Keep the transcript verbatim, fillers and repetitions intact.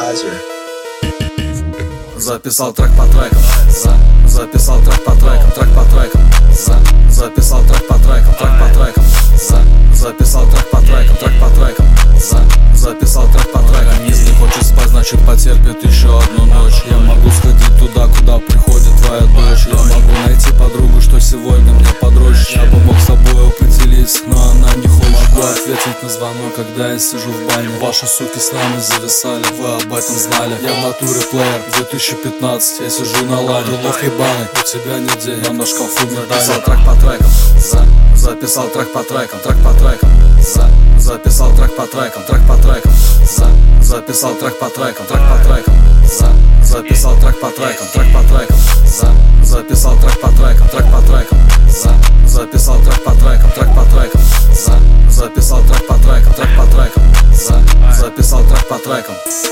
Kaiser. Записал трек по трекам, за, записал трек по трекам, трек по трекам, за, записал трек по трекам, трек по трекам, за, записал трек по трекам, трек по трекам, за, записал трек по трекам. Если хочет спать, значит потерпит еще одну ночь. Я могу сходить туда, куда приходит твоя дочь. Я могу найти подругу, что сегодня мне подрочит. Я бы мог с собой определиться, но она не хочет. Могу ответить на звонок, когда я сижу в бане. Ваши суки с нами зависали, вы об этом знали. Я в натуре плеер, две тысячи пятнадцать, я сижу на лане. Лох ебаный, у тебя нет денег, я на шкафу медали. Записал трек по трекам, за, записал трек по трекам, трек по трекам, за, записал трек по трекам, трек по трекам, за, записал трек по трекам, трек по трекам, за, записал трек по трекам, трек по трекам, за, записал трек по трекам, трек по трекам, за, записал трек по трекам, трек по трекам, за, записал трек по трекам, трек по трекам, за, записал трек по трекам.